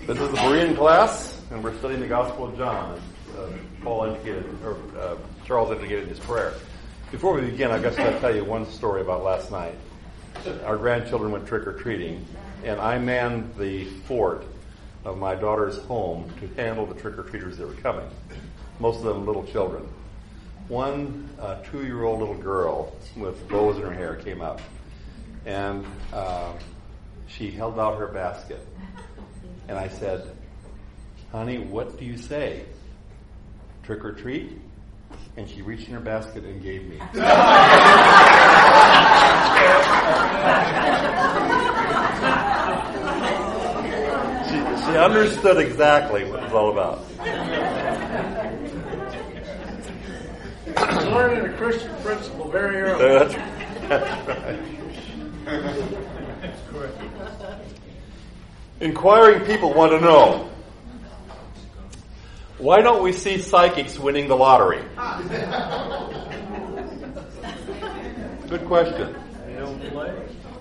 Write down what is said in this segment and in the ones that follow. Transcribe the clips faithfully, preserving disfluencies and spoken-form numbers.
This is the Berean class, and we're studying the Gospel of John, as uh, Paul indicated, or uh, Charles indicated in his prayer. Before we begin, I guess I'll tell you one story about last night. Our grandchildren went trick-or-treating, and I manned the fort of my daughter's home to handle the trick-or-treaters that were coming, most of them little children. One uh, two-year-old little girl with bows in her hair came up, and uh, she held out her basket. And I said, "Honey, what do you say? Trick or treat?" And she reached in her basket and gave me. she, she understood exactly what it was all about. Learning a Christian principle very early. That's, that's right. That's correct. Inquiring people want to know, why don't we see psychics winning the lottery? Good question. They don't play.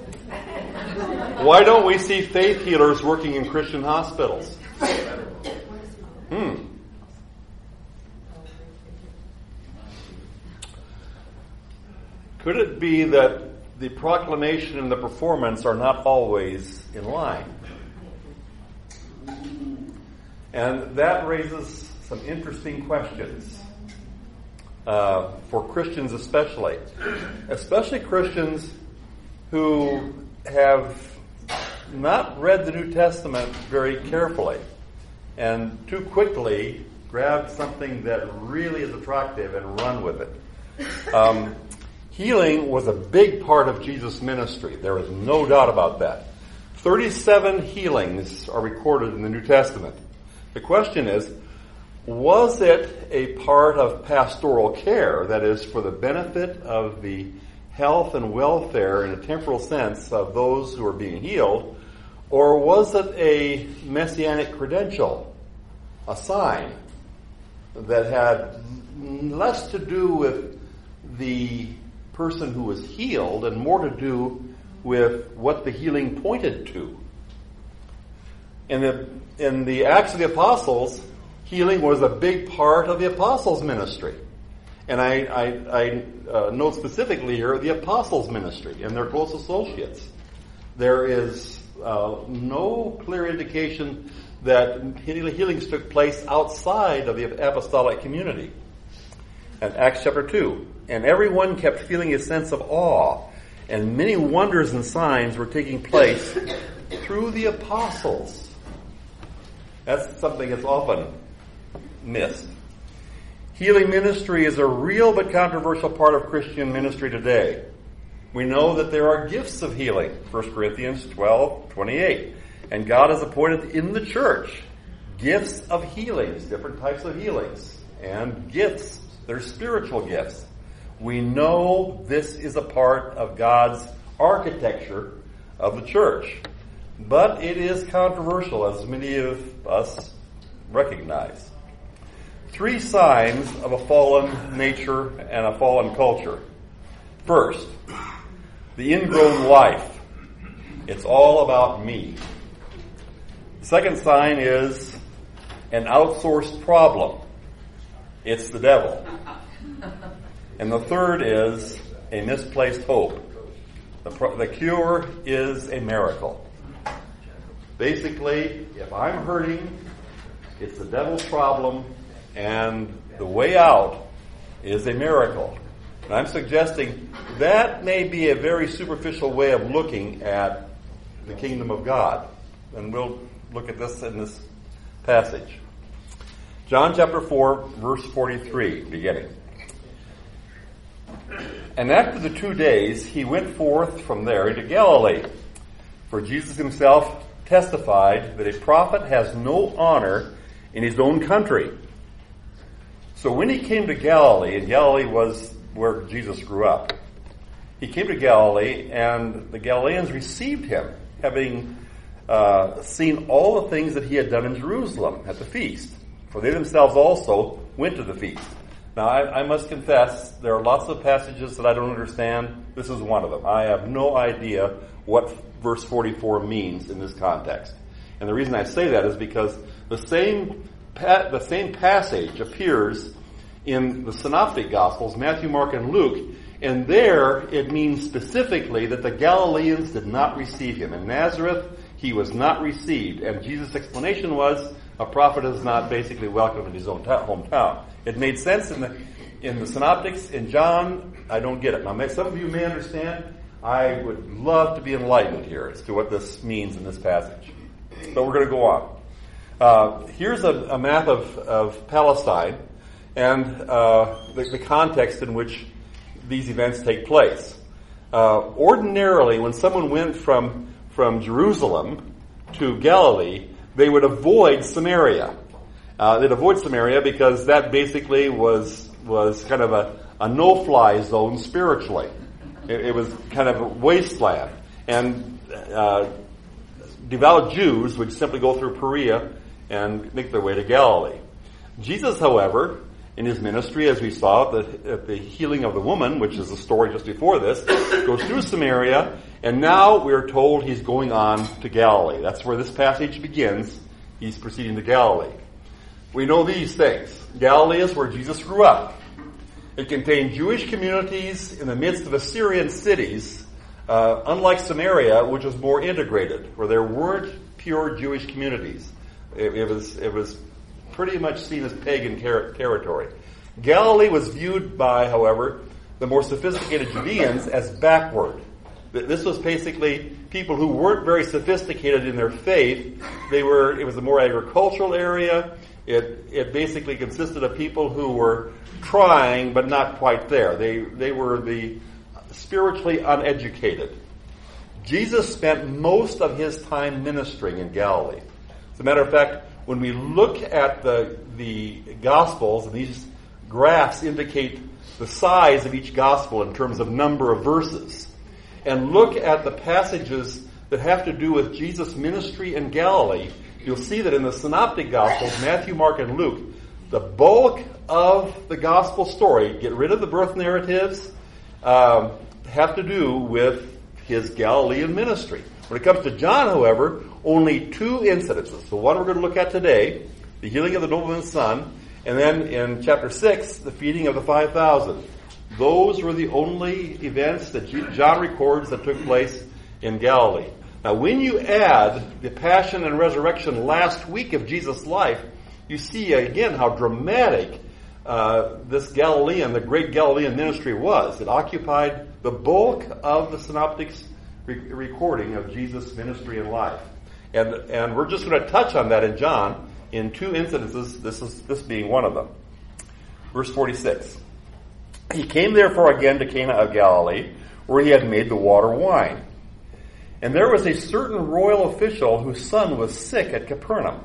Why don't we see faith healers working in Christian hospitals? Hmm. Could it be that the proclamation and the performance are not always in line? And that raises some interesting questions uh, for Christians especially. Especially Christians who have not read the New Testament very carefully and too quickly grab something that really is attractive and run with it. Um, healing was a big part of Jesus' ministry. There is no doubt about that. thirty-seven healings are recorded in the New Testament. The question is, was it a part of pastoral care, that is, for the benefit of the health and welfare in a temporal sense of those who are being healed, or was it a messianic credential, a sign that had less to do with the person who was healed and more to do with what the healing pointed to? In the, in the Acts of the Apostles, healing was a big part of the apostles' ministry. And I, I, I uh, note specifically here the apostles' ministry and their close associates. There is uh, no clear indication that healings took place outside of the apostolic community. And Acts chapter two. And everyone kept feeling a sense of awe, and many wonders and signs were taking place through the apostles. That's something that's often missed. Healing ministry is a real but controversial part of Christian ministry today. We know that there are gifts of healing, First Corinthians twelve twenty-eight. And God has appointed in the church gifts of healings, different types of healings, and gifts. They're spiritual gifts. We know this is a part of God's architecture of the church. But it is controversial, as many of us recognize. Three signs of a fallen nature and a fallen culture. First, the ingrown life. It's all about me. The second sign is an outsourced problem. It's the devil. And the third is a misplaced hope. The, pro- the cure is a miracle. Basically, if I'm hurting, it's the devil's problem, and the way out is a miracle. And I'm suggesting that may be a very superficial way of looking at the kingdom of God. And we'll look at this in this passage. John chapter four, verse forty-three, beginning. And after the two days, he went forth from there into Galilee. For Jesus himself testified that a prophet has no honor in his own country. So when he came to Galilee, and Galilee was where Jesus grew up, he came to Galilee, and the Galileans received him, having uh, seen all the things that he had done in Jerusalem at the feast. For they themselves also went to the feast. Now, I, I must confess, there are lots of passages that I don't understand. This is one of them. I have no idea what verse forty-four means in this context. And the reason I say that is because the same pa- the same passage appears in the Synoptic Gospels, Matthew, Mark, and Luke, and there it means specifically that the Galileans did not receive him. In Nazareth, he was not received, and Jesus' explanation was a prophet is not basically welcome in his own ta- hometown. It made sense in the in the Synoptics. In John, I don't get it. Now, may, some of you may understand. I would love to be enlightened here as to what this means in this passage. But we're going to go on. Uh, here's a, a map of, of Palestine and uh, the, the context in which these events take place. Uh, ordinarily, when someone went from, from Jerusalem to Galilee, they would avoid Samaria. Uh, they'd avoid Samaria because that basically was was kind of a, a no-fly zone spiritually. It, it was kind of a wasteland. And uh, devout Jews would simply go through Perea and make their way to Galilee. Jesus, however, in his ministry, as we saw at the, at the healing of the woman, which is the story just before this, goes through Samaria, and now we're told he's going on to Galilee. That's where this passage begins. He's proceeding to Galilee. We know these things. Galilee is where Jesus grew up. It contained Jewish communities in the midst of Assyrian cities, uh, unlike Samaria, which was more integrated, where there weren't pure Jewish communities. It, it was it was pretty much seen as pagan ter- territory. Galilee was viewed by, however, the more sophisticated Judeans as backward. This was basically people who weren't very sophisticated in their faith. They were. It was a more agricultural area. It it basically consisted of people who were trying but not quite there. They they were the spiritually uneducated. Jesus spent most of his time ministering in Galilee. As a matter of fact, when we look at the the Gospels, and these graphs indicate the size of each Gospel in terms of number of verses, and look at the passages that have to do with Jesus' ministry in Galilee, you'll see that in the Synoptic Gospels, Matthew, Mark, and Luke, the bulk of the Gospel story, get rid of the birth narratives, um, have to do with his Galilean ministry. When it comes to John, however, only two incidences. The one we're going to look at today, the healing of the nobleman's son, and then in chapter six, the feeding of the five thousand. Those were the only events that John records that took place in Galilee. Now, when you add the passion and resurrection last week of Jesus' life, you see again how dramatic uh, this Galilean, the great Galilean ministry was. It occupied the bulk of the Synoptics' re- recording of Jesus' ministry and life. And, and we're just going to touch on that in John in two incidences, this is this being one of them. Verse forty-six. He came therefore again to Cana of Galilee, where he had made the water wine. And there was a certain royal official whose son was sick at Capernaum.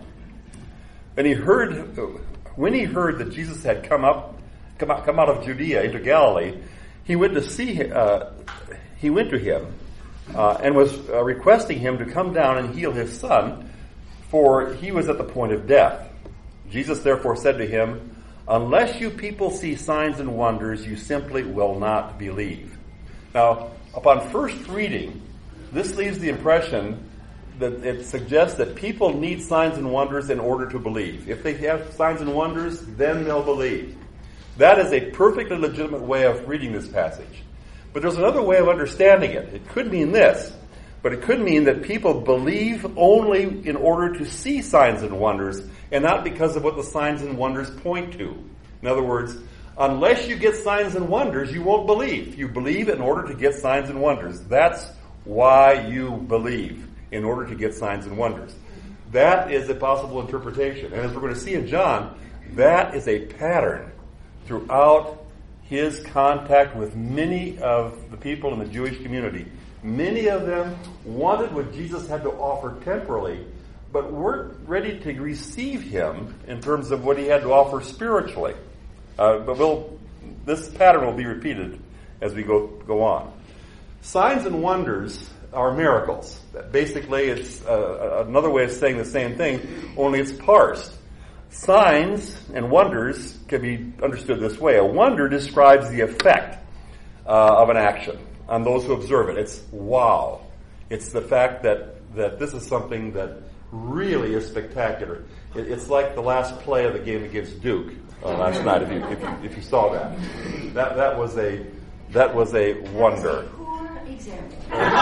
And he heard, when he heard that Jesus had come up, come out, come out of Judea into Galilee, he went to see, uh, he went to him uh, and was uh, requesting him to come down and heal his son, for he was at the point of death. Jesus therefore said to him, "Unless you people see signs and wonders, you simply will not believe." Now, upon first reading, this leaves the impression that it suggests that people need signs and wonders in order to believe. If they have signs and wonders, then they'll believe. That is a perfectly legitimate way of reading this passage. But there's another way of understanding it. It could mean this, but it could mean that people believe only in order to see signs and wonders, and not because of what the signs and wonders point to. In other words, unless you get signs and wonders, you won't believe. You believe in order to get signs and wonders. That's why you believe, in order to get signs and wonders. That is a possible interpretation. And as we're going to see in John, that is a pattern throughout his contact with many of the people in the Jewish community. Many of them wanted what Jesus had to offer temporally, but weren't ready to receive him in terms of what he had to offer spiritually. Uh, but we'll, this pattern will be repeated as we go go on. Signs and wonders are miracles. Basically, it's uh, another way of saying the same thing, only it's parsed. Signs and wonders can be understood this way. A wonder describes the effect uh, of an action on those who observe it. It's wow. It's the fact that, that this is something that really is spectacular. It, it's like the last play of the game against Duke uh, last night. If you, if you if you saw that, that that was a that was a wonder. Poor example.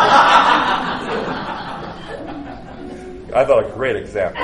I thought a great example.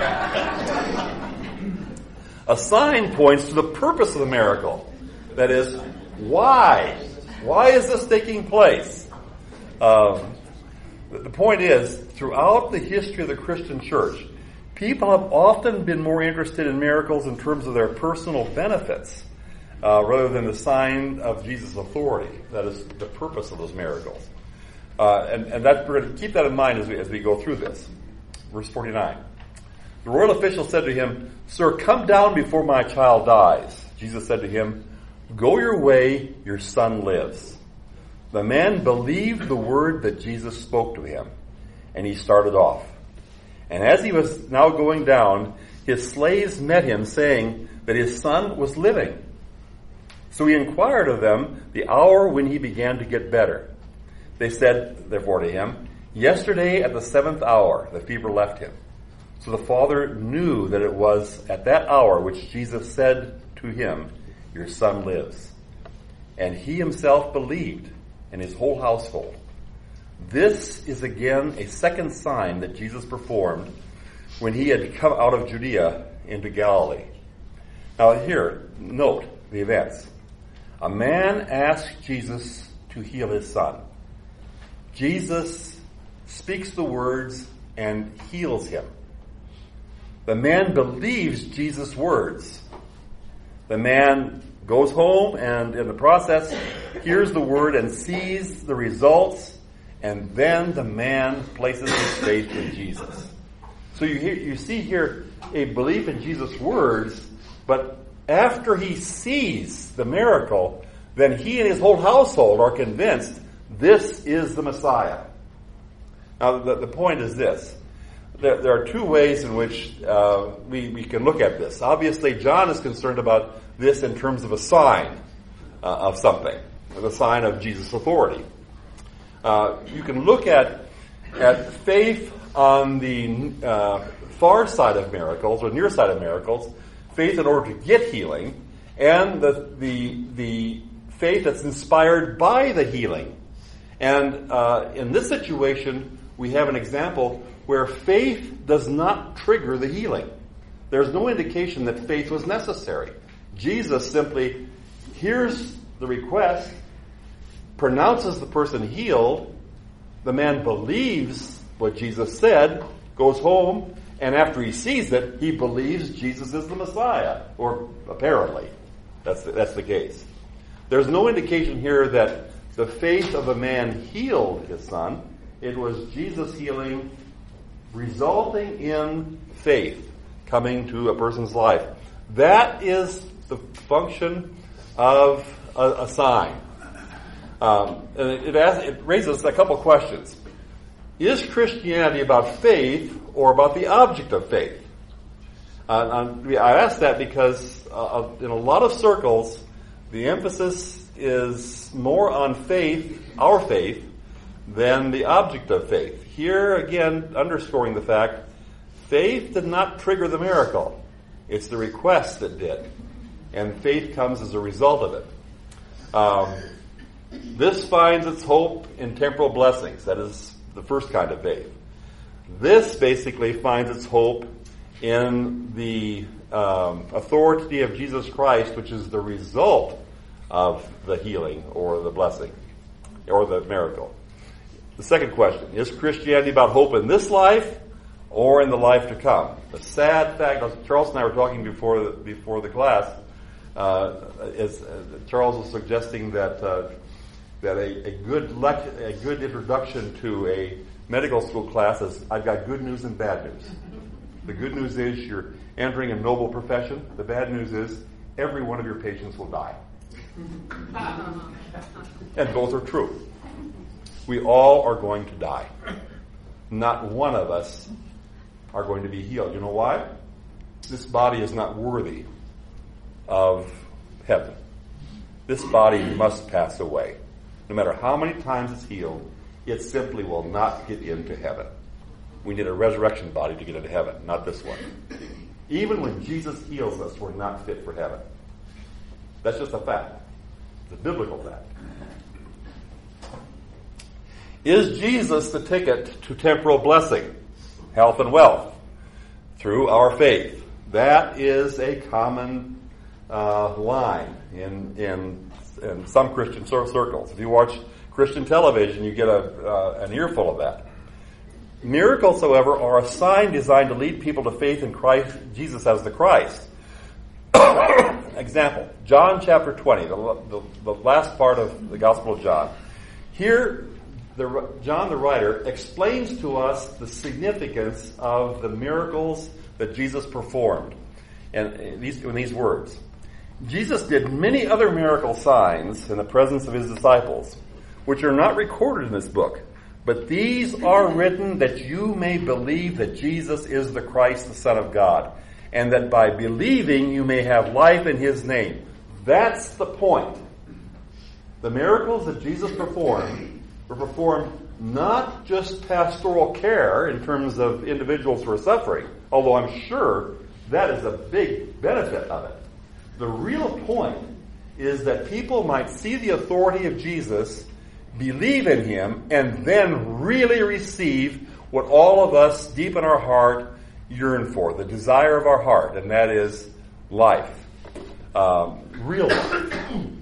A sign points to the purpose of the miracle. That is, why? Why is this taking place? Um, the point is, throughout the history of the Christian church, people have often been more interested in miracles in terms of their personal benefits, uh, rather than the sign of Jesus' authority. That is the purpose of those miracles. Uh, and, and that, we're going to keep that in mind as we, as we go through this. Verse forty-nine. The royal official said to him, "Sir, come down before my child dies." Jesus said to him, "Go your way, your son lives." The man believed the word that Jesus spoke to him, and he started off. And as he was now going down, his slaves met him, saying that his son was living. So he inquired of them the hour when he began to get better. They said, therefore, to him, "Yesterday at the seventh hour the fever left him." So the father knew that it was at that hour which Jesus said to him, "Your son lives." And he himself believed, and his whole household. This is again a second sign that Jesus performed when he had come out of Judea into Galilee. Now here, note the events. A man asked Jesus to heal his son. Jesus speaks the words and heals him. The man believes Jesus' words. The man goes home and in the process hears the word and sees the results, and then the man places his faith in Jesus. So you hear, you see here a belief in Jesus' words, but after he sees the miracle, then he and his whole household are convinced this is the Messiah. Now the, the point is this. There, there are two ways in which uh, we, we can look at this. Obviously, John is concerned about this in terms of a sign uh, of something, the sign of Jesus' authority. Uh, you can look at at faith on the uh, far side of miracles, or near side of miracles, faith in order to get healing, and the the the faith that's inspired by the healing. And uh, in this situation, we have an example where faith does not trigger the healing. There's no indication that faith was necessary. Jesus simply hears the request, pronounces the person healed, the man believes what Jesus said, goes home, and after he sees it, he believes Jesus is the Messiah, or apparently. That's the, that's the case. There's no indication here that the faith of the man healed his son. It was Jesus healing resulting in faith coming to a person's life. That is the function of a, a sign. Um, and it, it, asks, it raises a couple questions. Is Christianity about faith or about the object of faith? Uh, I ask that because uh, in a lot of circles, the emphasis is more on faith, our faith, than the object of faith. Here, again, underscoring the fact, faith did not trigger the miracle. It's the request that did. And faith comes as a result of it. Um, this finds its hope in temporal blessings. That is the first kind of faith. This basically finds its hope in the um, authority of Jesus Christ, which is the result of the healing or the blessing or the miracle. The second question, is Christianity about hope in this life or in the life to come? The sad fact, Charles and I were talking before the, before the class, uh, is uh, Charles was suggesting that uh, that a, a good lec- a good introduction to a medical school class is, I've got good news and bad news. The good news is you're entering a noble profession. The bad news is every one of your patients will die. And both are true. We all are going to die. Not one of us are going to be healed. You know why? This body is not worthy of heaven. This body must pass away. No matter how many times it's healed, it simply will not get into heaven. We need a resurrection body to get into heaven, not this one. Even when Jesus heals us, we're not fit for heaven. That's just a fact. It's a biblical fact. Is Jesus the ticket to temporal blessing, health and wealth, through our faith? That is a common uh, line in, in in some Christian circles. If you watch Christian television, you get a uh, an earful of that. Miracles, however, are a sign designed to lead people to faith in Christ, Jesus as the Christ. Example, John chapter twenty, the, the, the last part of the Gospel of John. Here, the, John the writer explains to us the significance of the miracles that Jesus performed. And in these, in these words, Jesus did many other miracle signs in the presence of his disciples, which are not recorded in this book. But these are written that you may believe that Jesus is the Christ, the Son of God, and that by believing you may have life in his name. That's the point. The miracles that Jesus performed were performed not just pastoral care in terms of individuals who are suffering, although I'm sure that is a big benefit of it. The real point is that people might see the authority of Jesus, believe in him, and then really receive what all of us deep in our heart yearn for, the desire of our heart, and that is life. Um, real life.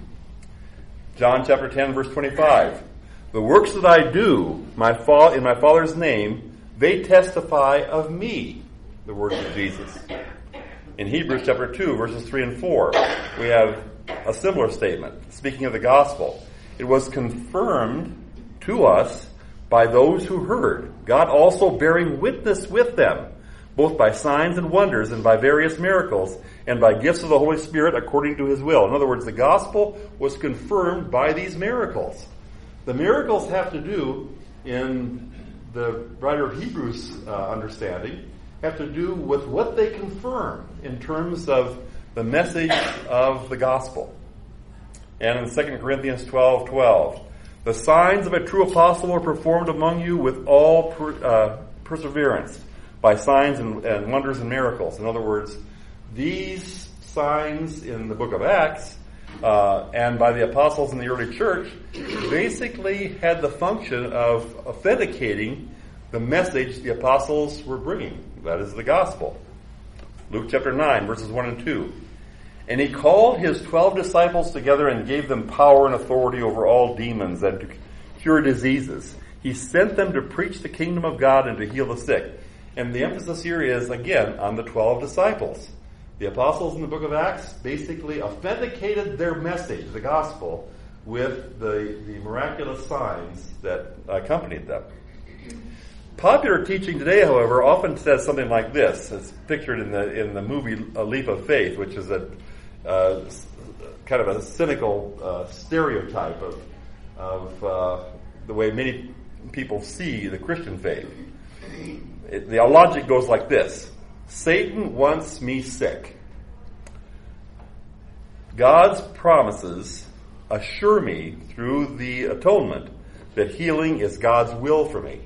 John chapter ten, verse twenty-five. The works that I do my fa- in my Father's name, they testify of me, the words of Jesus. In Hebrews chapter two, verses three and four, we have a similar statement, speaking of the gospel. It was confirmed to us by those who heard, God also bearing witness with them, both by signs and wonders and by various miracles, and by gifts of the Holy Spirit according to his will. In other words, the gospel was confirmed by these miracles. The miracles have to do, in the writer of Hebrews uh, understanding, have to do with what they confirm in terms of the message of the gospel. And in Second Corinthians twelve twelve, the signs of a true apostle are performed among you with all per, uh, perseverance, by signs and, and wonders and miracles. In other words, these signs in the book of Acts uh, and by the apostles in the early church basically had the function of authenticating the message the apostles were bringing. That is the gospel. Luke chapter nine, verses one and two. And he called his twelve disciples together and gave them power and authority over all demons and to cure diseases. He sent them to preach the kingdom of God and to heal the sick. And the emphasis here is, again, on the twelve disciples. The apostles in the book of Acts basically authenticated their message, the gospel, with the, the miraculous signs that accompanied them. Popular teaching today, however, often says something like this. It's pictured in the in the movie A Leap of Faith, which is a uh, kind of a cynical uh, stereotype of of uh, the way many people see the Christian faith. It, the logic goes like this: Satan wants me sick. God's promises assure me through the atonement that healing is God's will for me.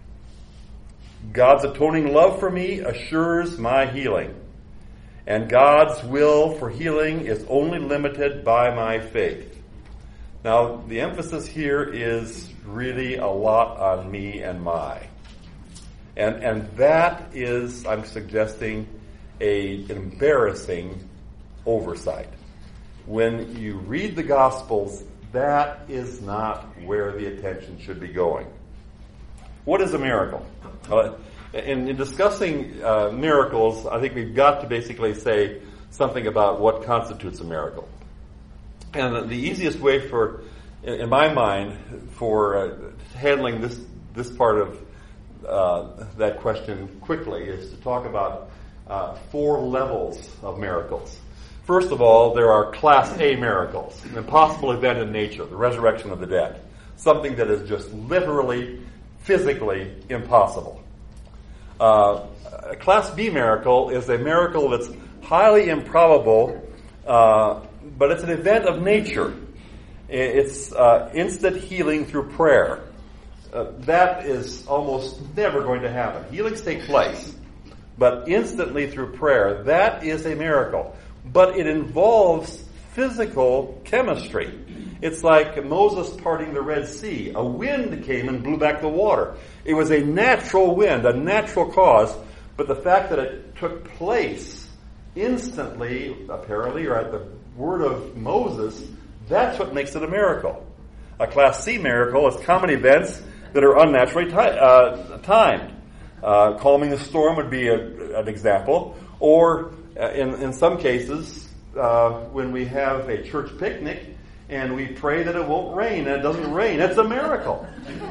God's atoning love for me assures my healing. And God's will for healing is only limited by my faith. Now, the emphasis here is really a lot on me and my. And and that is, I'm suggesting, a, an embarrassing oversight. When you read the Gospels, that is not where the attention should be going. What is a miracle? Uh, in, in discussing uh, miracles, I think we've got to basically say something about what constitutes a miracle. And the easiest way for, in my mind, for uh, handling this this part of uh, that question quickly is to talk about uh, four levels of miracles. First of all, there are Class A miracles, an impossible event in nature, the resurrection of the dead, something that is just literally, physically impossible. Uh, a Class B miracle is a miracle that's highly improbable, uh, but it's an event of nature. It's uh, instant healing through prayer. Uh, that is almost never going to happen. Healings take place, but instantly through prayer, that is a miracle. But it involves physical chemistry. It's like Moses parting the Red Sea. A wind came and blew back the water. It was a natural wind, a natural cause, but the fact that it took place instantly, apparently, or at the word of Moses, that's what makes it a miracle. A Class C miracle is common events that are unnaturally ti- uh, timed. Uh, calming the storm would be a, an example. Or uh, in, in some cases, uh, when we have a church picnic and we pray that it won't rain and it doesn't rain, it's a miracle.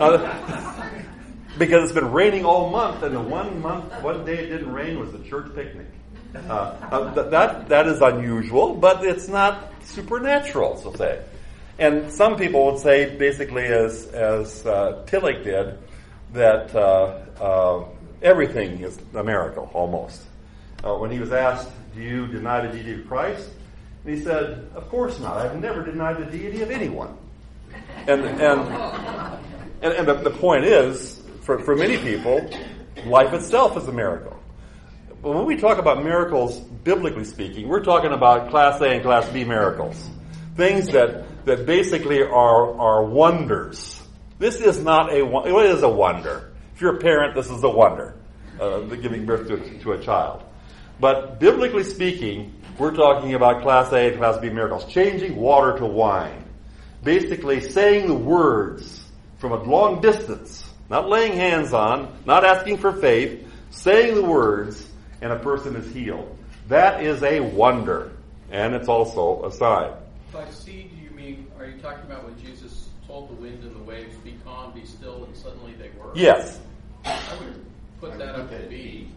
Uh, because it's been raining all month, and the one month, one day it didn't rain was the church picnic. Uh, uh, th- that that is unusual, but it's not supernatural, so to say. And some people would say, basically, as as uh, Tillich did, that uh, uh, everything is a miracle, almost. Uh, when he was asked, "Do you deny the deity of Christ?" and he said, "Of course not. I've never denied the deity of anyone." And and and, and the, the point is, for for many people, life itself is a miracle. But when we talk about miracles, biblically speaking, we're talking about Class A and Class B miracles. Things that, that basically are, are wonders. This is not a, it is a wonder. If you're a parent, this is a wonder, uh, giving birth to, to a child. But biblically speaking, we're talking about Class A and Class B miracles. Changing water to wine. Basically saying the words from a long distance. Not laying hands on, not asking for faith, saying the words, and a person is healed. That is a wonder, and it's also a sign. By see, do you mean, are you talking about when Jesus told the wind and the waves, be calm, be still, and suddenly they were? Yes. I would put that up to B.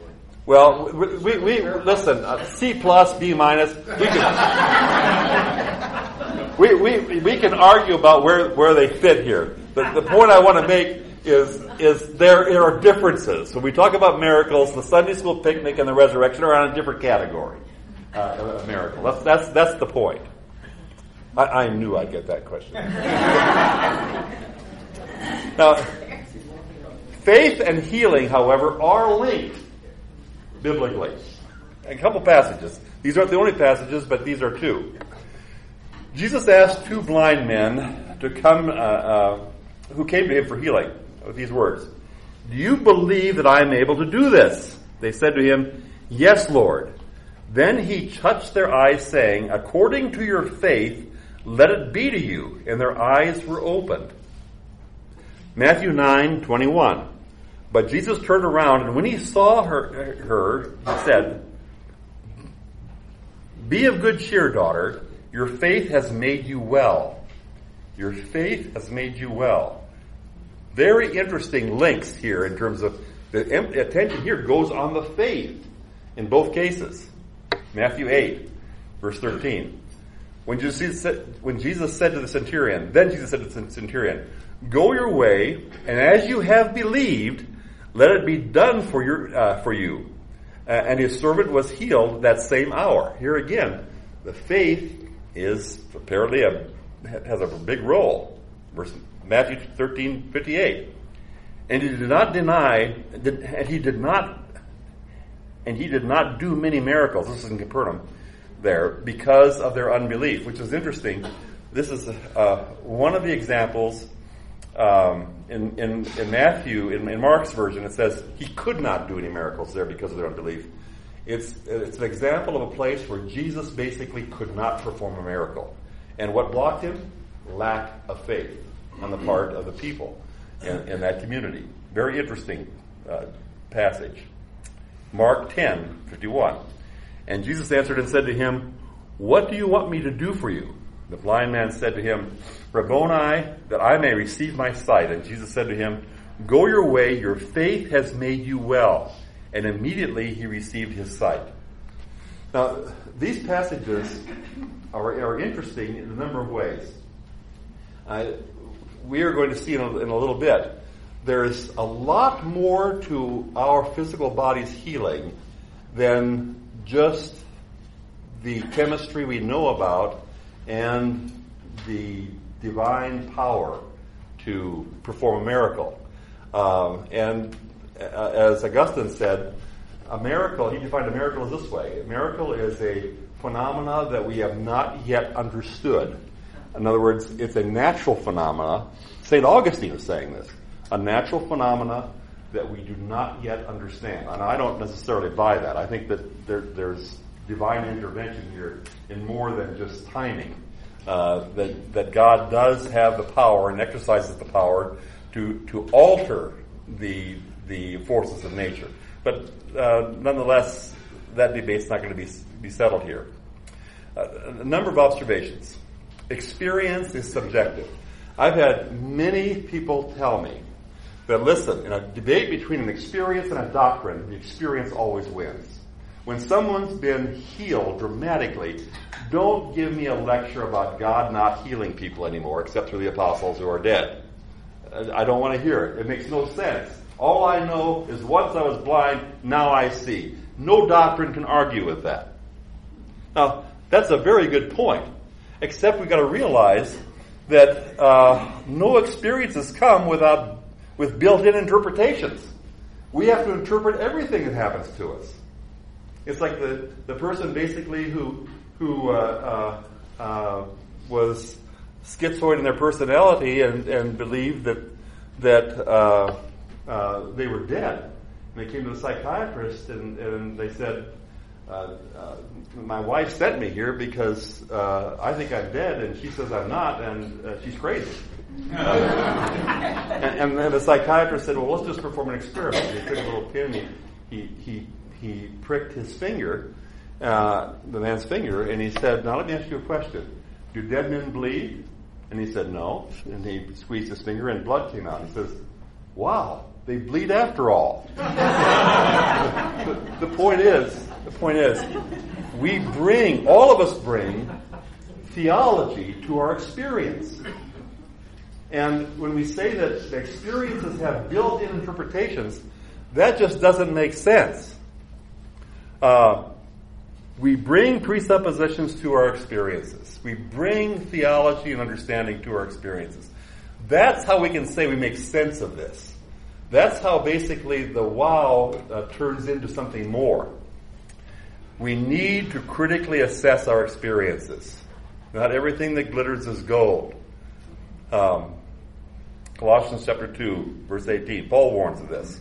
Well, we, we, we listen, uh, C plus, B minus, we can, we, we, we can argue about where, where they fit here. The, the point I want to make is, is there, there are differences. When we talk about miracles, the Sunday school picnic and the resurrection are on a different category. Uh, a miracle. That's, that's, that's the point. I, I knew I'd get that question. Now, faith and healing, however, are linked biblically. A couple passages. These aren't the only passages, but these are two. Jesus asked two blind men to come, uh, uh, who came to him for healing, with these words. Do you believe that I am able to do this? They said to him, yes, Lord. Then he touched their eyes, saying, according to your faith, let it be to you. And their eyes were opened. Matthew nine twenty-one. But Jesus turned around, and when he saw her, her, he said, be of good cheer, daughter. Your faith has made you well. Your faith has made you well. Very interesting links here in terms of the attention here goes on the faith in both cases. Matthew eight, verse thirteen. When Jesus said, when Jesus said to the centurion, then Jesus said to the centurion, go your way, and as you have believed, let it be done for your uh, for you. Uh, and his servant was healed that same hour. Here again, the faith is apparently a has a big role. Verse Matthew thirteen fifty-eight. And he did not deny, and he did not, and he did not do many miracles. This is in Capernaum, there because of their unbelief, which is interesting. This is uh, one of the examples um, in, in in Matthew, in, in Mark's version. It says he could not do any miracles there because of their unbelief. It's it's an example of a place where Jesus basically could not perform a miracle, and what blocked him? Lack of faith on the part of the people in, in that community. Very interesting uh, passage. Mark ten fifty-one. And Jesus answered and said to him, what do you want me to do for you? The blind man said to him, Rabboni, that I may receive my sight. And Jesus said to him, go your way, your faith has made you well. And immediately he received his sight. Now, these passages are, are interesting in a number of ways. Uh, we are going to see in a, in a little bit. There's a lot more to our physical body's healing than just the chemistry we know about and the divine power to perform a miracle. Um, and uh, as Augustine said, a miracle, he defined a miracle as this way. A miracle is a phenomena that we have not yet understood. In other words, it's a natural phenomena. Saint Augustine is saying this. A natural phenomena that we do not yet understand. And I don't necessarily buy that. I think that there, there's divine intervention here in more than just timing. Uh, that, that God does have the power and exercises the power to, to alter the, the forces of nature. But uh, nonetheless, that debate's not going to be, be settled here. Uh, a number of observations. Experience is subjective. I've had many people tell me that, listen, in a debate between an experience and a doctrine, the experience always wins. When someone's been healed dramatically, don't give me a lecture about God not healing people anymore, except through the apostles who are dead. I don't want to hear it. It makes no sense. All I know is once I was blind, now I see. No doctrine can argue with that. Now, that's a very good point, except we've got to realize that uh, no experiences come without with built-in interpretations. We have to interpret everything that happens to us. It's like the, the person basically who who uh, uh, uh, was schizoid in their personality and, and believed that that uh, uh, they were dead. And they came to the psychiatrist and, and they said, uh, uh, my wife sent me here because uh, I think I'm dead, and she says I'm not, and uh, she's crazy. Uh, and, and then the psychiatrist said, well, let's just perform an experiment. He took a little pin, he, he, he pricked his finger, uh, the man's finger, and he said, now let me ask you a question. Do dead men bleed? And he said, no. And he squeezed his finger and blood came out. He says, wow, they bleed after all. the, the point is, the point is, we bring, all of us bring theology to our experience. And when we say that the experiences have built-in interpretations, that just doesn't make sense. Uh, we bring presuppositions to our experiences. We bring theology and understanding to our experiences. That's how we can say we make sense of this. That's how basically the wow uh, turns into something more. We need to critically assess our experiences. Not everything that glitters is gold. Um, Colossians chapter two, verse eighteen, Paul warns of this.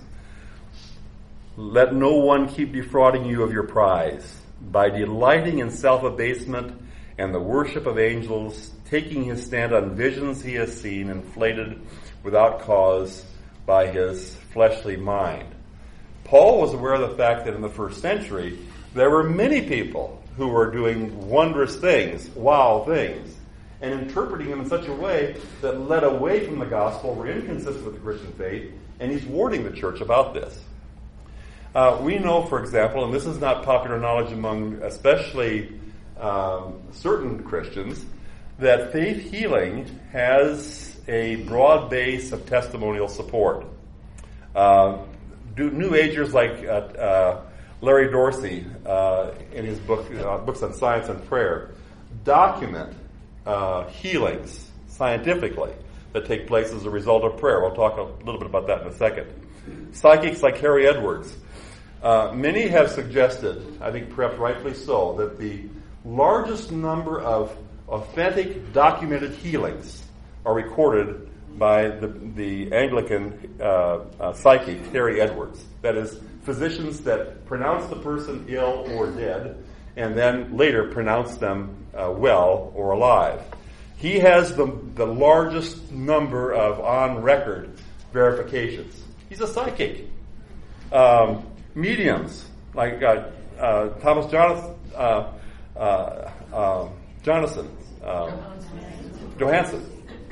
Let no one keep defrauding you of your prize by delighting in self-abasement and the worship of angels, taking his stand on visions he has seen, inflated without cause by his fleshly mind. Paul was aware of the fact that in the first century, there were many people who were doing wondrous things, wow things, and interpreting them in such a way that led away from the gospel, were inconsistent with the Christian faith, and he's warning the church about this. Uh, we know, for example, and this is not popular knowledge among especially um, certain Christians, that faith healing has a broad base of testimonial support. Uh, do New Agers like uh, uh, Larry Dorsey, uh, in his book, uh, books on science and prayer, document uh, healings scientifically that take place as a result of prayer. We'll talk a little bit about that in a second. Psychics like Harry Edwards. Uh, many have suggested, I think perhaps rightfully so, that the largest number of authentic documented healings are recorded by the, the Anglican uh, uh, psychic Harry Edwards. That is, physicians that pronounce the person ill or dead and then later pronounce them uh, well or alive. He has the, the largest number of on-record verifications. He's a psychic. Um, mediums, like uh, uh, Thomas Jonathan, uh, uh, uh, Jonathan, uh, Johansson.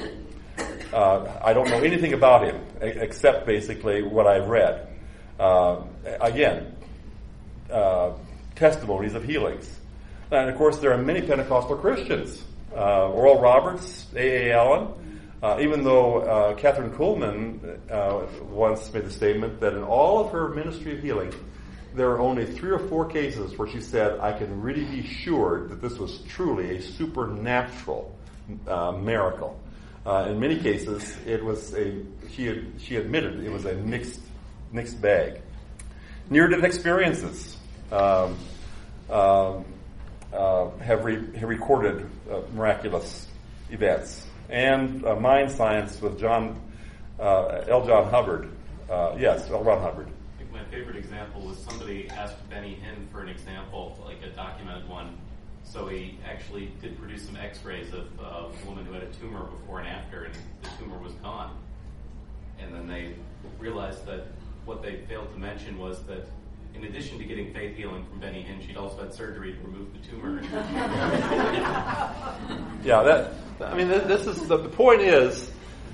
Uh, I don't know anything about him except basically what I've read. Uh, again, uh, testimonies of healings. And of course, there are many Pentecostal Christians. Uh, Oral Roberts, A A. Allen, uh, even though uh, Catherine Kuhlman uh, once made the statement that in all of her ministry of healing, there are only three or four cases where she said, I can really be sure that this was truly a supernatural uh, miracle. Uh, in many cases, it was a she had, she admitted it was a mixed mixed bag. Near-death experiences um, um, uh, have, re- have recorded uh, miraculous events, and uh, mind science with John uh, L. John Hubbard. Uh, yes, L. Ron Hubbard. I think my favorite example was somebody asked Benny Hinn for an example, like a documented one. So he actually did produce some x-rays of uh, a woman who had a tumor before and after, and the tumor was gone. And then they realized that what they failed to mention was that in addition to getting faith healing from Benny Hinn, she'd also had surgery to remove the tumor. Yeah, that, I mean, this is, the, the point is,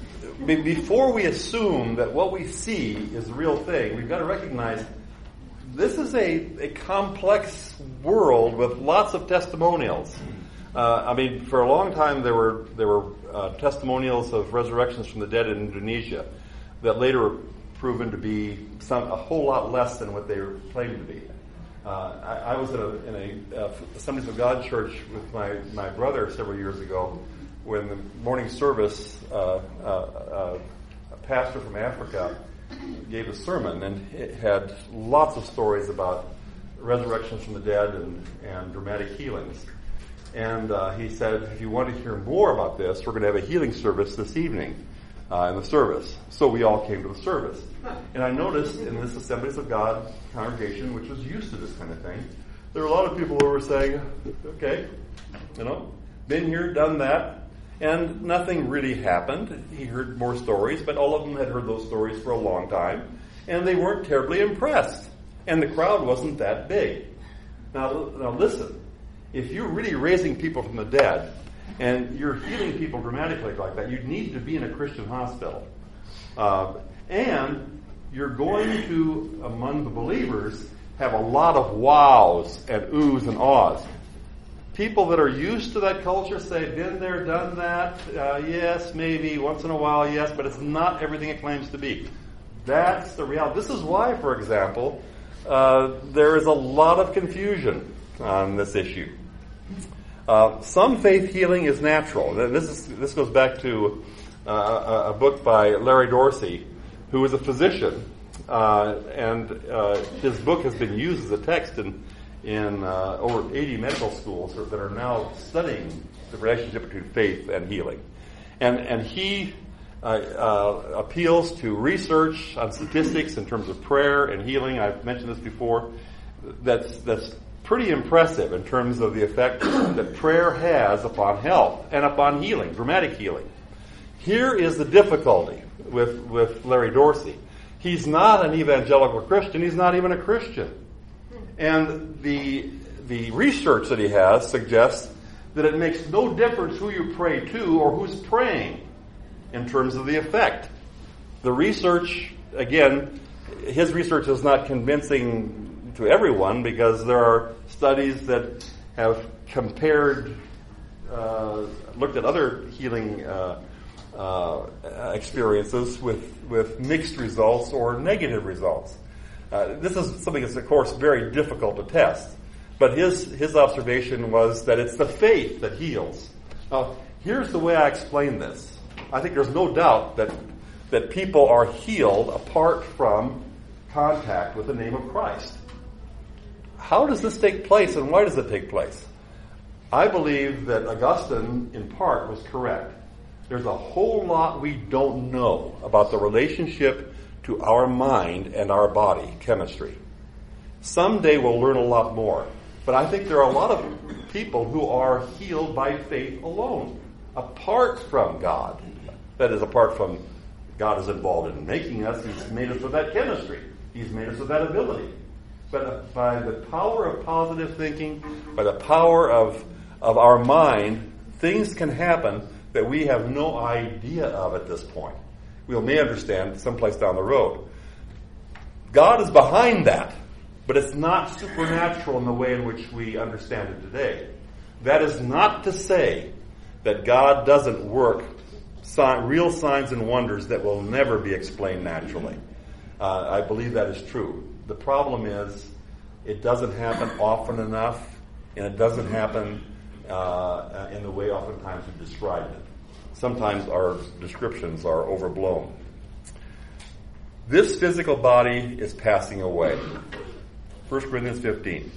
before we assume that what we see is the real thing, we've got to recognize this is a, a complex world with lots of testimonials. Uh, I mean, for a long time there were there were uh, testimonials of resurrections from the dead in Indonesia that later were proven to be some a whole lot less than what they were claimed to be. Uh, I, I was in a, in a uh, Assemblies of God church with my, my brother several years ago when the morning service, uh, uh, uh, a pastor from Africa gave a sermon, and it had lots of stories about resurrections from the dead and, and dramatic healings. And uh, he said, if you want to hear more about this, we're going to have a healing service this evening uh, in the service. So we all came to the service. And I noticed in this Assemblies of God congregation, which was used to this kind of thing, there were a lot of people who were saying, okay, you know, been here, done that. And nothing really happened. He heard more stories, but all of them had heard those stories for a long time. And they weren't terribly impressed. And the crowd wasn't that big. Now, now listen, if you're really raising people from the dead, and you're healing people dramatically like that, you need to be in a Christian hospital. Uh, and you're going to, among the believers, have a lot of wows and oohs and ahs. People that are used to that culture say, been there, done that, uh, yes, maybe, once in a while, yes, but it's not everything it claims to be. That's the reality. This is why, for example, uh, there is a lot of confusion on this issue. Uh, some faith healing is natural. This is this goes back to uh, a, a book by Larry Dorsey, who was a physician, uh, and uh, his book has been used as a text in in uh, over eighty medical schools that are now studying the relationship between faith and healing. And and he uh, uh, appeals to research on statistics in terms of prayer and healing. I've mentioned this before. That's that's pretty impressive in terms of the effect that prayer has upon health and upon healing, dramatic healing. Here is the difficulty with, with Larry Dorsey. He's not an evangelical Christian. He's not even a Christian. And the the research that he has suggests that it makes no difference who you pray to or who's praying in terms of the effect. The research, again, his research is not convincing to everyone because there are studies that have compared, uh, looked at other healing uh, uh, experiences with, with mixed results or negative results. Uh, this is something that's, of course, very difficult to test. But his his observation was that it's the faith that heals. Now, here's the way I explain this. I think there's no doubt that that people are healed apart from contact with the name of Christ. How does this take place, and why does it take place? I believe that Augustine, in part, was correct. There's a whole lot we don't know about the relationship to our mind and our body, chemistry. Someday we'll learn a lot more. But I think there are a lot of people who are healed by faith alone, apart from God. That is, apart from God is involved in making us. He's made us with that chemistry. He's made us with that ability. But by the power of positive thinking, by the power of, of our mind, things can happen that we have no idea of at this point. We may understand someplace down the road. God is behind that, but it's not supernatural in the way in which we understand it today. That is not to say that God doesn't work sign, real signs and wonders that will never be explained naturally. Uh, I believe that is true. The problem is it doesn't happen often enough, and it doesn't happen uh, in the way oftentimes we describe it. sometimes our descriptions are overblown. This physical body is passing away. First Corinthians fifteen.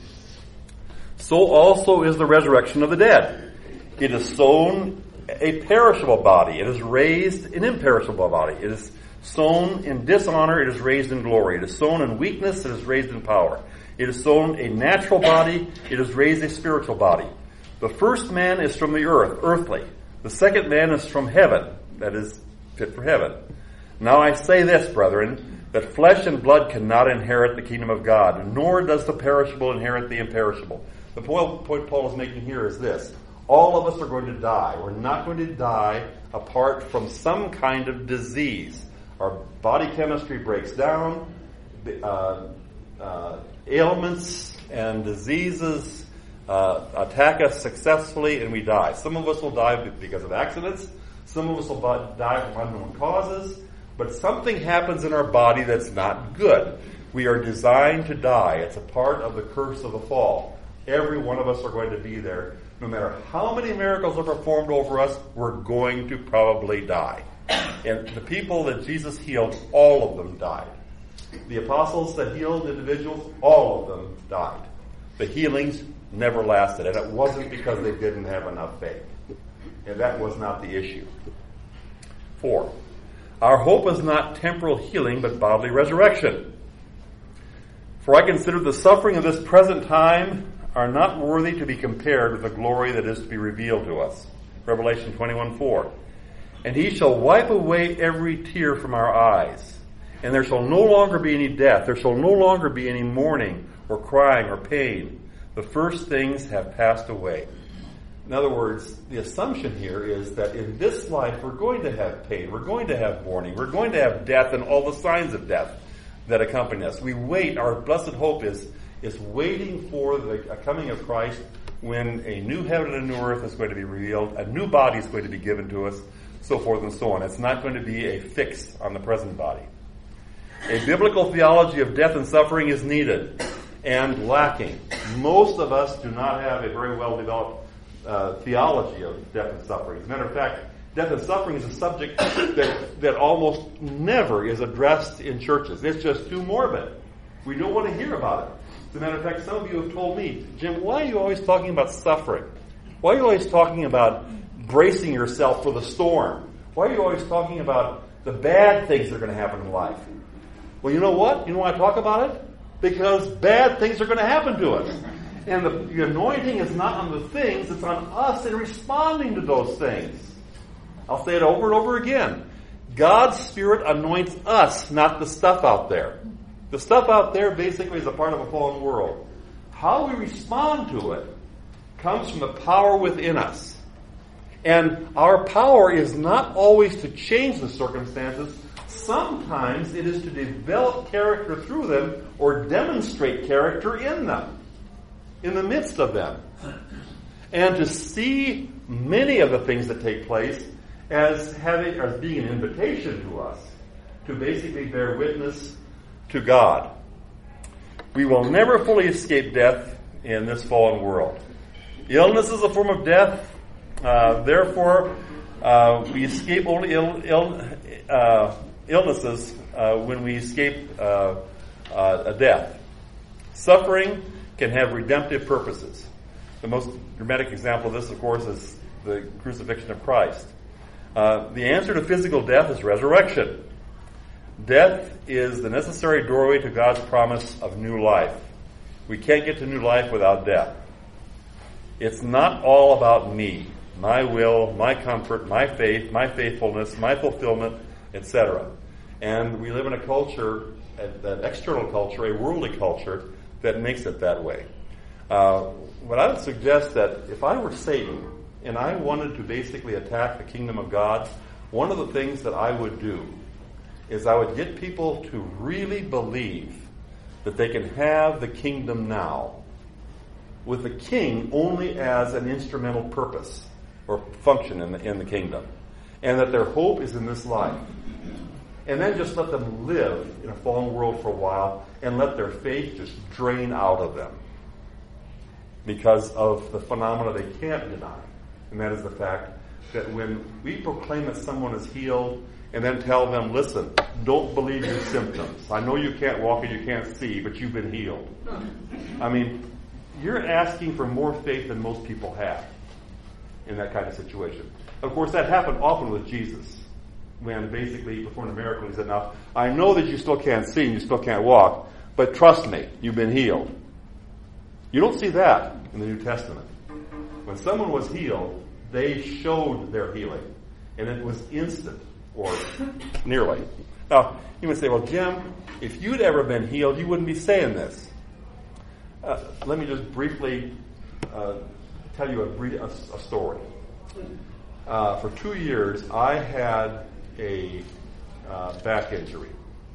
So also is the resurrection of the dead. It is sown a perishable body. It is raised an imperishable body. It is sown in dishonor. It is raised in glory. It is sown in weakness. It is raised in power. It is sown a natural body. It is raised a spiritual body. The first man is from the earth, earthly. The second man is from heaven, that is, fit for heaven. Now I say this, brethren, that flesh and blood cannot inherit the kingdom of God, nor does the perishable inherit the imperishable. The point Paul is making here is this. All of us are going to die. We're not going to die apart from some kind of disease. Our body chemistry breaks down. Uh, uh, ailments and diseases uh, attack us successfully, and we die. Some of us will die because of accidents. Some of us will die from unknown causes. But something happens in our body that's not good. We are designed to die. It's a part of the curse of the fall. Every one of us are going to be there. No matter how many miracles are performed over us, we're going to probably die. And the people that Jesus healed, all of them died. The apostles that healed individuals, all of them died. The healings never lasted, and it wasn't because they didn't have enough faith. And that was not the issue. Four, our hope is not temporal healing, but bodily resurrection. For I consider the suffering of this present time are not worthy to be compared with the glory that is to be revealed to us. Revelation twenty-one four. And he shall wipe away every tear from our eyes. And there shall no longer be any death. There shall no longer be any mourning or crying or pain. The first things have passed away. In other words, the assumption here is that in this life we're going to have pain. We're going to have mourning. We're going to have death and all the signs of death that accompany us. We wait. Our blessed hope is is waiting for the coming of Christ when a new heaven and a new earth is going to be revealed, a new body is going to be given to us, so forth and so on. It's not going to be a fix on the present body. A biblical theology of death and suffering is needed and lacking. Most of us do not have a very well developed uh, theology of death and suffering. As a matter of fact, death and suffering is a subject that, that almost never is addressed in churches. It's just too morbid. We don't want to hear about it. As a matter of fact, some of you have told me, Jim, why are you always talking about suffering? Why are you always talking about bracing yourself for the storm? Why are you always talking about the bad things that are going to happen in life? Well, you know what? You know why I talk about it? Because bad things are going to happen to us. And the, the anointing is not on the things, it's on us in responding to those things. I'll say it over and over again. God's Spirit anoints us, not the stuff out there. The stuff out there basically is a part of a fallen world. How we respond to it comes from the power within us. And our power is not always to change the circumstances. Sometimes it is to develop character through them or demonstrate character in them, in the midst of them. And to see many of the things that take place as having, as being an invitation to us to basically bear witness to God. We will never fully escape death in this fallen world. Illness is a form of death. Uh, therefore, uh, we escape only Ill, Ill, uh, illnesses uh, when we escape uh, uh, a death. Suffering can have redemptive purposes. The most dramatic example of this, of course, is the crucifixion of Christ. Uh, the answer to physical death is resurrection. Death is the necessary doorway to God's promise of new life. We can't get to new life without death. It's not all about me, my will, my comfort, my faith, my faithfulness, my fulfillment, et cetera. And we live in a culture, an external culture, a worldly culture, that makes it that way. Uh, what I would suggest that if I were Satan and I wanted to basically attack the kingdom of God, one of the things that I would do is I would get people to really believe that they can have the kingdom now, with the king only as an instrumental purpose or function in the, in the kingdom, and that their hope is in this life. And then just let them live in a fallen world for a while and let their faith just drain out of them because of the phenomena they can't deny, and that is the fact that when we proclaim that someone is healed and then tell them, listen, don't believe your symptoms. I know you can't walk and you can't see, but you've been healed. I mean, you're asking for more faith than most people have in that kind of situation. Of course, that happened often with Jesus, when basically he performed a miracle. He said, now, I know that you still can't see and you still can't walk, but trust me, you've been healed. You don't see that in the New Testament. When someone was healed, they showed their healing, and it was instant, or nearly. Now, you would say, well, Jim, if you'd ever been healed, you wouldn't be saying this. Uh, let me just briefly uh, tell you a, brief, a, a story. Uh, for two years, I had a uh, back injury.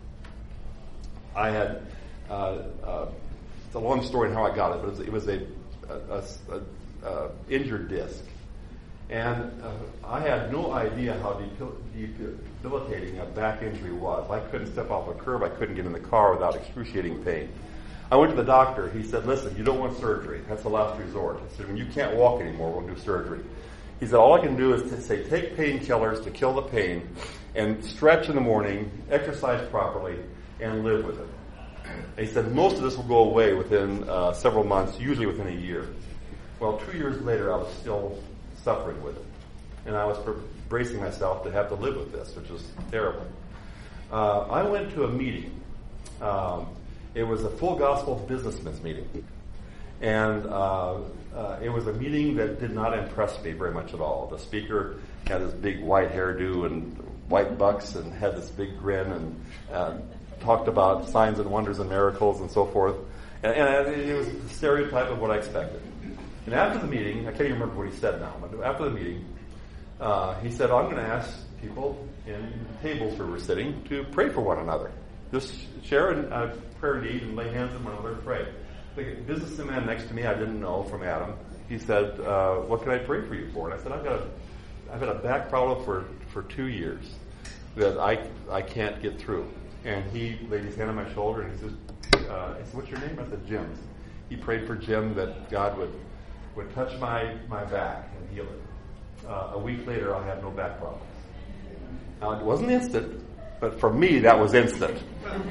I had, uh, uh, it's a long story on how I got it, but it was, it was a, a, a, a injured disc. And uh, I had no idea how debilitating a back injury was. I couldn't step off a curb. I couldn't get in the car without excruciating pain. I went to the doctor. He said, listen, you don't want surgery. That's the last resort. I said, when you can't walk anymore, we'll do surgery. He said, all I can do is to say, take painkillers to kill the pain and stretch in the morning, exercise properly, and live with it. And he said, most of this will go away within uh, several months, usually within a year. Well, two years later, I was still suffering with it. And I was bracing myself to have to live with this, which was terrible. Uh, I went to a meeting. Um, it was a Full Gospel Businessmen's meeting. And uh, uh, it was a meeting that did not impress me very much at all. The speaker had this big white hairdo and white bucks and had this big grin and uh, talked about signs and wonders and miracles and so forth. And, and it was the stereotype of what I expected. And after the meeting, I can't even remember what he said now, but after the meeting, uh, he said, I'm going to ask people in the tables where we're sitting to pray for one another. Just share a uh, prayer need and lay hands on one another and pray. The businessman next to me, I didn't know, from Adam, he said, uh, what can I pray for you for? And I said, I've got a, I've had a back problem for, for two years that I, I can't get through. And he laid his hand on my shoulder and he said, uh, I said, what's your name? I said, Jim. He prayed for Jim that God would would touch my, my back and heal it. Uh, a week later, I had no back problems. Now, it wasn't instant, but for me, that was instant.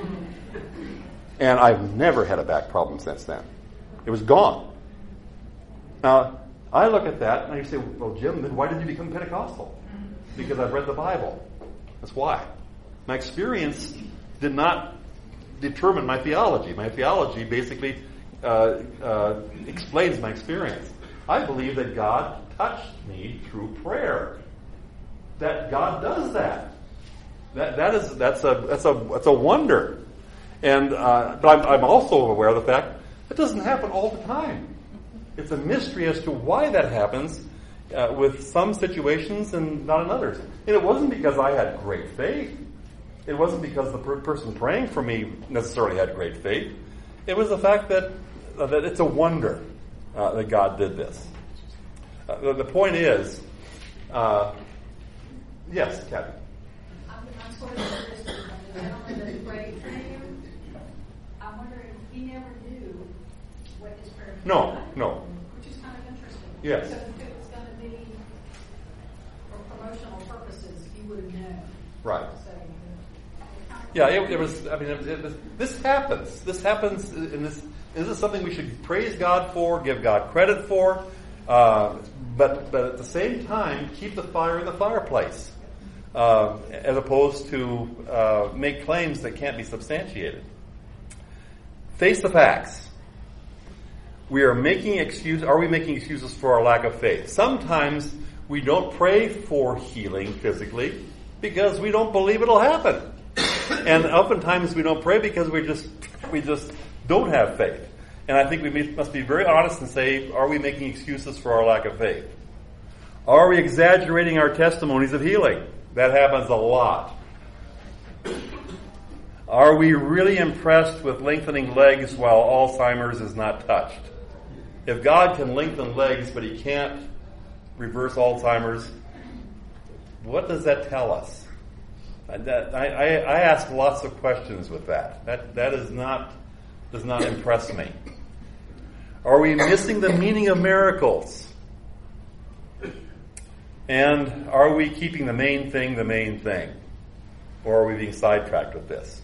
And I've never had a back problem since then. It was gone. Now, I look at that and I say, well, Jim, then why did you become Pentecostal? Because I've read the Bible. That's why. My experience did not determine my theology. My theology basically uh, uh, explains my experience. I believe that God touched me through prayer. That God does that. That that is that's a that's a that's a wonder. And uh, but I'm, I'm also aware of the fact it doesn't happen all the time. It's a mystery as to why that happens uh, with some situations and not in others. And it wasn't because I had great faith. It wasn't because the per- person praying for me necessarily had great faith. It was the fact that uh, that it's a wonder uh, that God did this. Uh, the, the point is, uh, yes, Kathy. I'm, I'm sort of interested in the gentleman that prayed for you. I'm wondering, he never knew what his prayer was. No, no. Which is kind of interesting. Yes. So if it was going to be for promotional purposes, he would have known. Right. So, Yeah, it, it was. I mean, it was, it was, this happens. This happens, and this this is something we should praise God for, give God credit for, uh, but but at the same time, keep the fire in the fireplace, uh, as opposed to uh, make claims that can't be substantiated. Face the facts. We are making excuse. Are we making excuses for our lack of faith? Sometimes we don't pray for healing physically because we don't believe it'll happen. And oftentimes we don't pray because we just we just don't have faith. And I think we must be very honest and say, are we making excuses for our lack of faith? Are we exaggerating our testimonies of healing? That happens a lot. Are we really impressed with lengthening legs while Alzheimer's is not touched? If God can lengthen legs but he can't reverse Alzheimer's, what does that tell us? That, I, I, I ask lots of questions with that. That that is not does not impress me. Are we missing the meaning of miracles? And are we keeping the main thing the main thing? Or are we being sidetracked with this?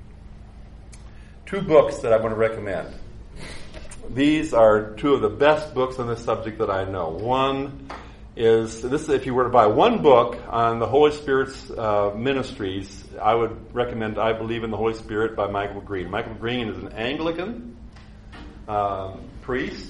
Two books that I want to recommend. These are two of the best books on this subject that I know. One is, this if you were to buy one book on the Holy Spirit's uh, ministries, I would recommend I Believe in the Holy Spirit by Michael Green. Michael Green is an Anglican uh, priest.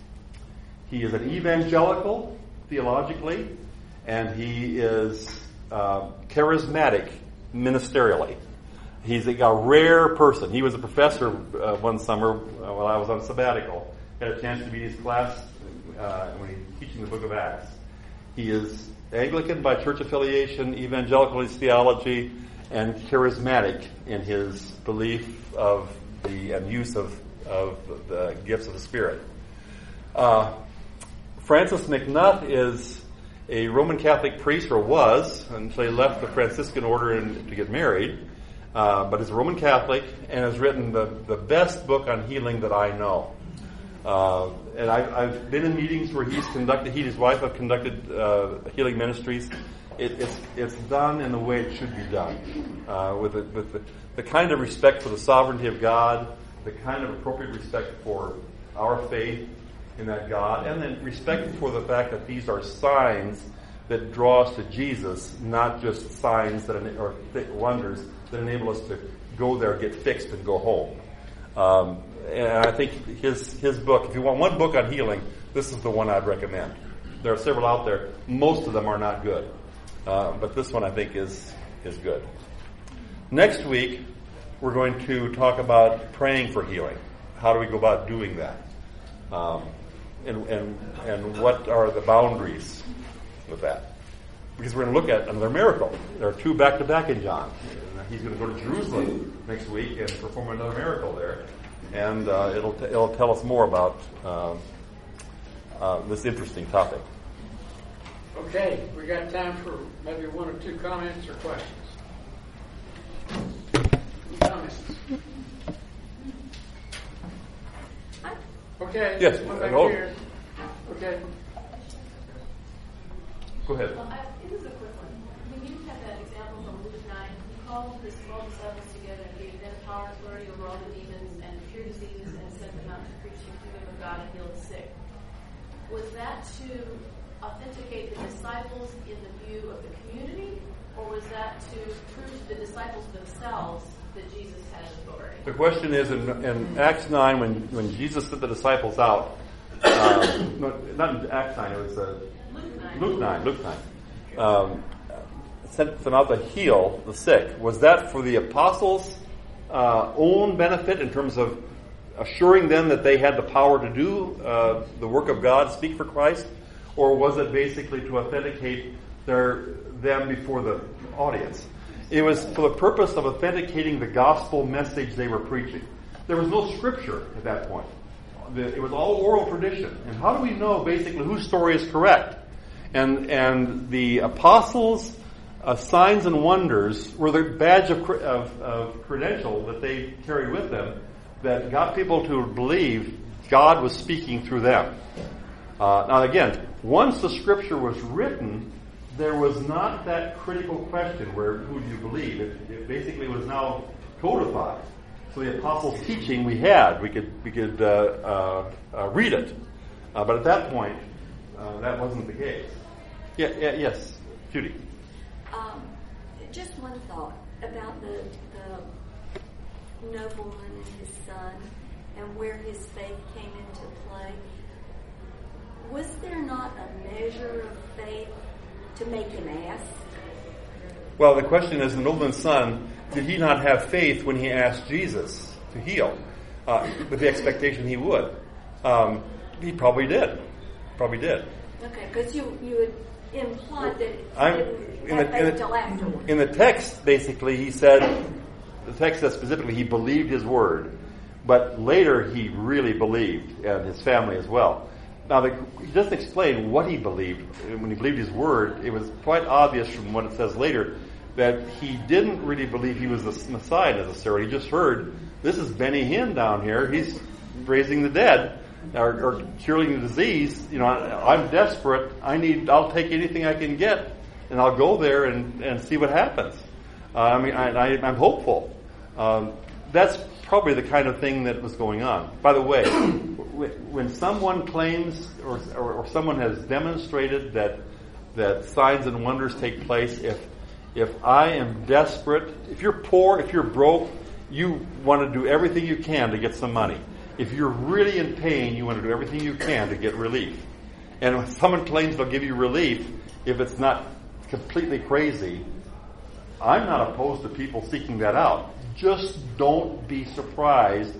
He is an evangelical, theologically, and he is uh, charismatic ministerially. He's a, a rare person. He was a professor uh, one summer uh, while I was on sabbatical. Had a chance to be in his class uh, when he was teaching the book of Acts. He is Anglican by church affiliation, evangelical in his theology, and charismatic in his belief of the and use of, of the gifts of the Spirit. Uh, Francis McNutt is a Roman Catholic priest, or was, until he left the Franciscan order and, to get married. Uh, but is a Roman Catholic and has written the, the best book on healing that I know. Uh, and I've, I've been in meetings where he's conducted, he and his wife have conducted uh, healing ministries. It, it's it's done in the way it should be done, uh, with, the, with the, the kind of respect for the sovereignty of God, the kind of appropriate respect for our faith in that God, and then respect for the fact that these are signs that draw us to Jesus, not just signs that or wonders that enable us to go there, get fixed, and go home. Um, and I think his his book, if you want one book on healing, this is the one I'd recommend. There are several out there. Most of them are not good. Uh, but this one I think is is good. Next week, we're going to talk about praying for healing. How do we go about doing that? Um, and, and, and what are the boundaries with that? Because we're going to look at another miracle. There are two back-to-back in John. He's going to go to Jerusalem next week and perform another miracle there. And uh, it'll t- it'll tell us more about uh, uh, this interesting topic. Okay, we got time for maybe one or two comments or questions. Comments? Okay. Yes. One back hold. here. Okay. Go ahead. Well, I, it is a quick one. When you had that example from Luke nine, he called his twelve disciples together and gave them power and authority over all the demons and cure diseases and sent them out to preach the kingdom of God and heal the sick. Was that to authenticate the disciples in the view of the community, or was that to prove to the disciples themselves that Jesus had authority? The question is, in, in Acts nine, when, when Jesus sent the disciples out, um, no, not in Acts nine, it was uh, Luke nine. Luke nine, Luke nine, um, sent them out to heal the sick. Was that for the apostles' uh, own benefit in terms of assuring them that they had the power to do uh, the work of God, speak for Christ, or was it basically to authenticate their them before the audience? It was for the purpose of authenticating the gospel message they were preaching. There was no scripture at that point. It was all oral tradition. And how do we know basically whose story is correct? And and the apostles' uh, signs and wonders were the badge of, of, of credential that they carried with them that got people to believe God was speaking through them. Uh, now again, once the scripture was written, there was not that critical question where who do you believe? It, it basically was now codified. So the apostles' teaching we had, we could we could uh, uh, uh, read it, uh, but at that point, uh, that wasn't the case. Yeah, yeah, yes, Judy. Um, just one thought about the, the nobleman and his son, and where his faith came into play. Was there not a measure of faith to make him ask? Well, the question is, the nobleman's son, did he not have faith when he asked Jesus to heal, uh, with the expectation he would? Um, he probably did. Probably did. Okay, because you you had implied that I'm, he in, didn't have the, in, faith till afterwards. the, in the text, basically, he said, the text says specifically, he believed his word. But later, he really believed, and his family as well. Now, the, he doesn't explain what he believed. When he believed his word, it was quite obvious from what it says later that he didn't really believe he was the Messiah necessarily. He just heard, this is Benny Hinn down here. He's raising the dead. or, or curing the disease. You know, I, I'm desperate. I need. I'll take anything I can get, and I'll go there and, and see what happens. Uh, I mean, I, I, I'm hopeful. Um, that's probably the kind of thing that was going on. By the way, when someone claims or, or, or someone has demonstrated that that signs and wonders take place, if if I am desperate, if you're poor, if you're broke, you want to do everything you can to get some money. If you're really in pain, you want to do everything you can to get relief. And when someone claims they'll give you relief, if it's not completely crazy, I'm not opposed to people seeking that out. Just don't be surprised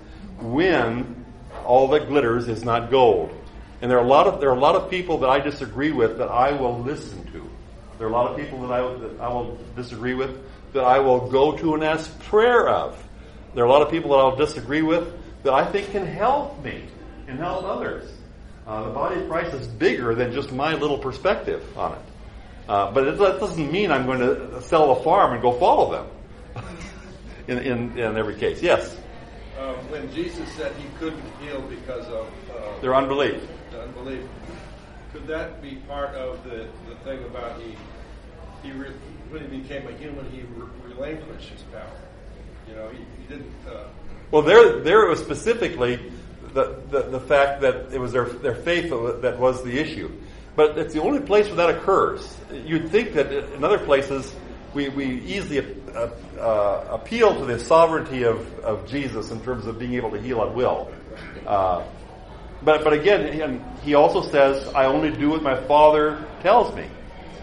when all that glitters is not gold. And there are a lot of there are a lot of people that I disagree with that I will listen to. There are a lot of people that I, that I will disagree with that I will go to and ask prayer of. There are a lot of people that I'll disagree with that I think can help me and help others. Uh, the body of Christ is bigger than just my little perspective on it. Uh, but it, that doesn't mean I'm going to sell a farm and go follow them. in, in in every case, yes. Uh, when Jesus said he couldn't heal because of uh, their unbelief, the unbelief, could that be part of the, the thing about he he re, when he became a human, he re- relinquished his power? You know, he, he didn't. Uh, well, there there it was specifically the, the the fact that it was their their faith that was the issue. But it's the only place where that occurs. You'd think that in other places we, we easily uh, uh, appeal to the sovereignty of, of Jesus in terms of being able to heal at will. Uh, but but again, he also says, I only do what my Father tells me.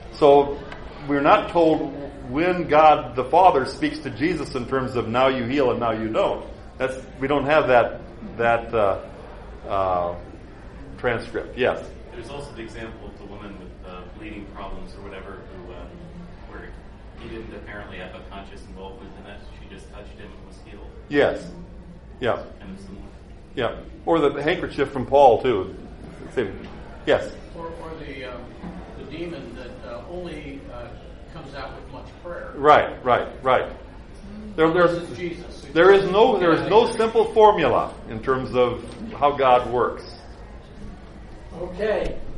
So we're not told when God the Father speaks to Jesus in terms of now you heal and now you don't. That's we don't have that that uh, uh, transcript. Yes. There's also the example of the woman with uh, bleeding problems or whatever, who uh, where he didn't apparently have a conscious involvement in that. She just touched him and was healed. Yes. Yeah. Kind of similar. Yeah. Or the handkerchief from Paul too. Same. Yes. Or, or the um, the demon that uh, only uh, comes out with much prayer. Right. Right. Right. There, there's, This is Jesus. there is no there is no simple formula in terms of how God works. Okay.